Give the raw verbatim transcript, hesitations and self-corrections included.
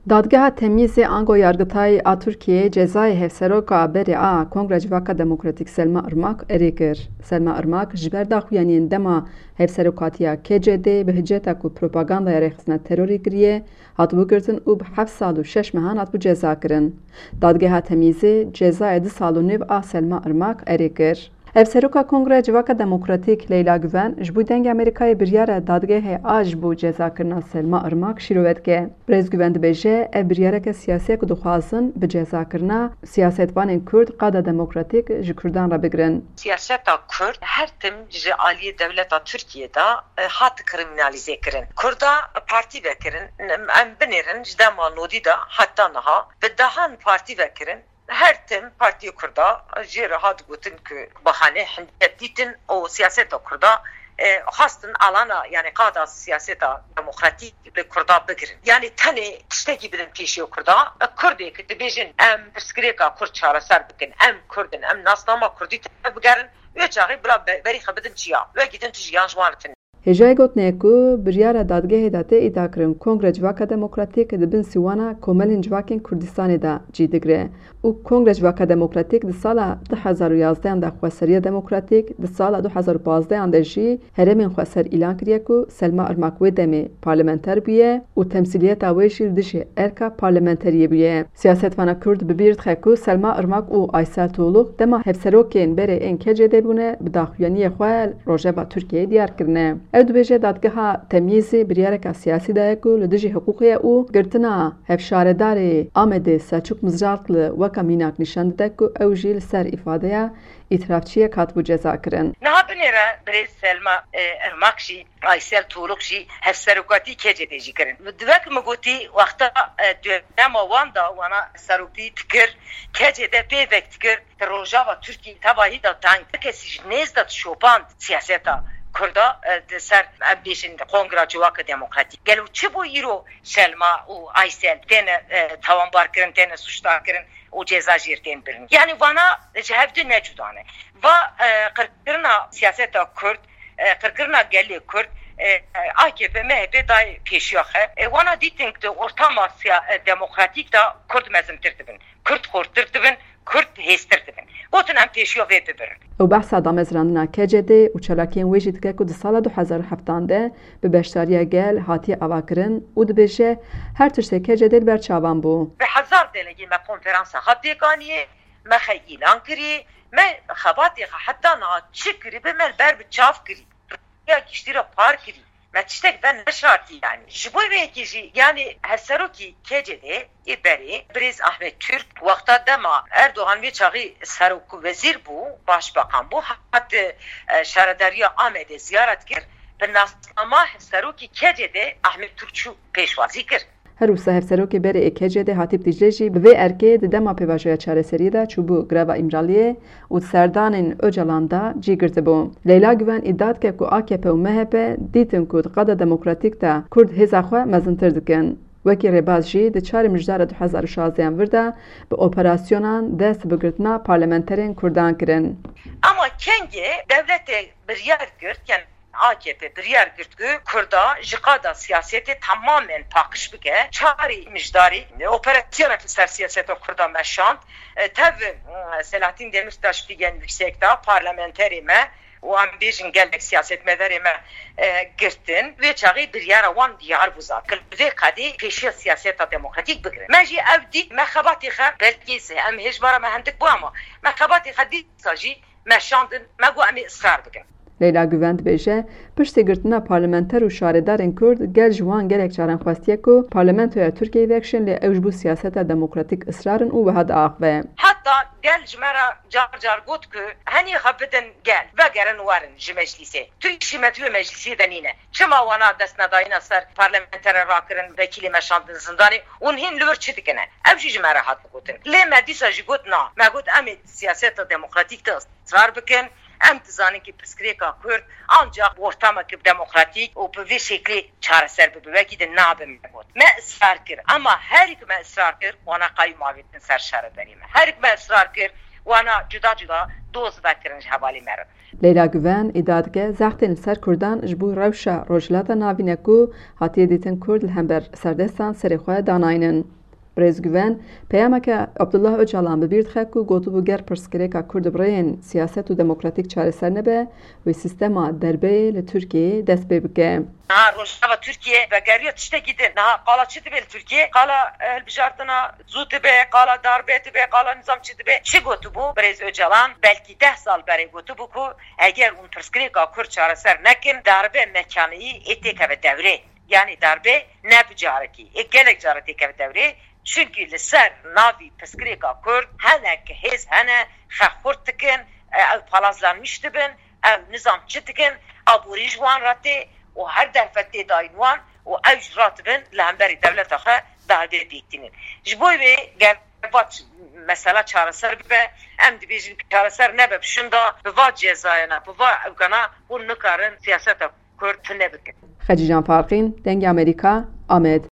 Dadgeha temîzê Ango Yargıtayê a Tirkiyeyê cezayê hevseroka berê a Kongreya Civaka Demokratîk Selma Irmak erê kir. Selma Irmak ji ber daxuyaniyên dema hevserokatiya K C D bi hiceta ku propagandaya rêxistina terorê kiriye hatibû girtin û bi heft sal û şeş mehan hatibû cezakirin. Dadgeha temîzê cezayê di sal û nîv a Selma Irmak erê kir. Hevseroka Kongreya Civaka Demokratîk Leyla Güven ji bo dengê Amerîkayê biryara dadgehê a ji bo cezakirina Selma Irmak şîrove dike. Birêz Güven dibêje ev biryareke siyasî ku dixwazin bi cezakirina siyasetvanên Kurd qada demokratîk ji Kurdan re bigirin. Siyaseta Kurd her tim ji aliyê devleta Tirkiyeyê de hat kriminalîze kirin. Kurda partî vekirin, em binêrin ji dema nodî de heta niha bi dehan partî vekirin. Her tim Partiya Kurda jê re hat gotin ku bahane hindiyet dîtin û siyaseta Kurda xastin alana yani qada siyaseta demokratîk li Kurda bigirin. Yani tenê tiştekî bidin pêşiya Kurda, Kurdê ku dibêjin em pirsgirêka Kurd çareser bikin, em Kurdin, em nasnama Kurdî te bigerin, wê çaxê bila berî xwe bidin çiya, wê gîtin tu jiyan ji wan tin. Hêjayê gotine ku biryara dadgehê de tê îdia kirin Kongreya Civaka Demokratîk dibin sîwana komelên civakên Kurdistanê de cî digire û Kongreya Civaka Demokratîk di sala du hezar û yazdeyan de Xweseriya Demokratîk, di sala du hezar û panzdeyan de jî herêmên xweser îlan kiriye ku Selma Irmak wê demê parlamenter bûye û temsîliyeta wê jî li dijî erka parlamenteriyê bûye. Siyasetvana Kurd bi bîr dixe ku Selma Irmak û Aysel Tuğluk dema hevserokên berê ên K C D bûne bi daxuyaniyê xwe Rojava Tirkiyeyê diyar kirine. Ew dibêje dadgeha temîzê biryareka siyasî daye ku li dijî hiqûqê û girtina hevşaredarê Amedê Selçuk Mizrak li weka mînak nîşan dide ku ew jî li ser îfadeya îtirafçiyek hatibû cezakirin. Niha binêre birêz Selma Irmak jî Aysel Tuğluk jî hevserokatî K C D jî kirin. Divek min gotî wexta dema wan da wana serokî dikir, K C D pêvek dikir, di Rojava Tirkiyeyê tevahî da tang kesî ji nêz de şopand siyaseta Kurda de ser ambişin Kongreya Civaka Demokratîk. Gelo çi bu îro Selma û Aysel tene tawanbar kirin, tene suçdar kirin û ceza jîr tên birin. Yani vana ji hevdî ne cudane. Va qirkirina siyaseta Kurd, qirkirina gelê Kurd A K P M H P dayê pêşiyaxe. Wana dîtin ku ortama demokratîk da Kurd mezimtir dibin. Kurd xortir dibin, Kurd hêstir dibin. Gotin em pêşiya vê bibirin. Ew behsa damezrandina K C D û çalakiyên wê jî dike ku di sala du hezar û heftan de bi beşdariya gel hatiye avakirin û dibêje her tiştê K C D li ber çavan bû. Bi hezar delegî me konferansa hat têkaniye, me xwe îlan kirî, me xebatê xwe heta niha çi kirî bi me ber bi çav kirî. Ya giştî re par kirî. Me tiştek ben neşartî yani. Ji bo vêyekê jî yani hevserokî K C D ê berê Birêz Ahmet Türk wexta dema Erdogan wê çaxî serok vezîr bû, başbakan bû, hat şaredariya Amedê ziyaret kir, bi nasnama hevserokî K C D Ahmet Türk çû pêşwazî kir. Her wisa hevserokê berê K C D hatî Dicle jî bi vê erkê di dema pêvajoya çareseriyê de çûbû greva îmraliyê û di serdanên Öcalan da cî girtibû. Leyla Güven îdia dike ku A K P û M H P dîtin ku di qada demokratîk de Kurd hêza xwe mezintir dikin. Wekî rêbaz jî di çarê mijdara du hezar û şazdeyan vir de bi operasyonan dest bi girtina parlamenterên Kurdan kirin. Ama kengê devletê biryar girt yani A K P biryar girtku Kurda ji qada siyasetê tamamen paqij bike, çarê mijdarî operasyona ki ser siyaseta Kurda meşand, tev Selahattin Demirtaş figen yüksekta parlamenterê me û em bêjin gelek siyasetmedarê me girtin vê çaxê biryara wan diyar bûza kir vê qedê pêşiya siyaseta demokratîk bigirin. Me jî ev dît me xebatê xwe belkê se em hêjbara me hindik bû ama me xebatê xwe dîsa jî meşandin me got em ê ısrar bikin. Leyla Güven dibêje piştî girtina parlamenter û şaredarên Kurd gel ji wan gelek caran xwestiye ku parlamentoya Tirkiyeyê vekşin lê ew ji bo siyaseta demokratîk ısrarin û wiha diaxive. Hatta gel ji me re car car got ku henî xwe bidin gel vegerin warin ji meclîsê. Tu îşî me tu meclîsê de nîne. Çima wana dest nedayîna ser parlamentere rakirin vekîlê meşandin zindanê û hîn li wir çi dikine. Ew jî ji me re hat gotin. Lê me dîsa jî got na. Me got em ê siyaseta demokratîk de ısrar bikin. Em dizanin ki pirsgirêka Kurd ancak ortamekî demokratîk û bi vê şeklê çareser bibe wekî de nabe me got. Me ısrar kir ama her ik me ısrar kir wana qayî mavêtin ser şaredarî me. Her ik me ısrar kir wana cuda cuda doz vekirin havali merin. Leyla Güven idadge zaxtên ser Kurdan ji bo rewşa rojhilata navîne ku hatiye dîtin Kurd li hember serdestan serê xwe danayînin. Birêz Güven peyameke Abdullah Öcalan bi bîr dixe ku gotibû ger pirsgirêka Kurd bi bireyên sîyaset û demokratîk çareser nebe wê sîstema derbeyê li Tirkiyeyê dest pê bike. Ha Rojava Türkiye ve geriye tişte gidin. Ha qala çi dibe Türkiye? Qala hilbijartina zû dibe, qala darbe dibe, qala nizam çi dibe. Çi gotibû Birêz Öcalan belki deh sal berê gotibû ku eger hûn pirsgirêka Kurd çareser nekin darbe mekanî êtêkeve devrê. Yani darbe ne bi carekî. E gelek carek têkeve devrê. Çünkü li ser navî pirsgirêka Kurd hinek hêz hene xexurt dikin, ew palazlanmış dibin, ew nizam çi dikin, aborî ji wan re tê û her derfet tê dayîn wan û ew ji ratibin li hemberî devleta xwe derdê bîktînin. Ji bo wê gerbat mesela çareser bibe, em dibêjin çareser nebe şunda bi va cezayena, bi va ewkana hûn nikarin siyaseta Kurd tune bikin. Xecî Can Farqîn, Dengê Amerîka, Amed.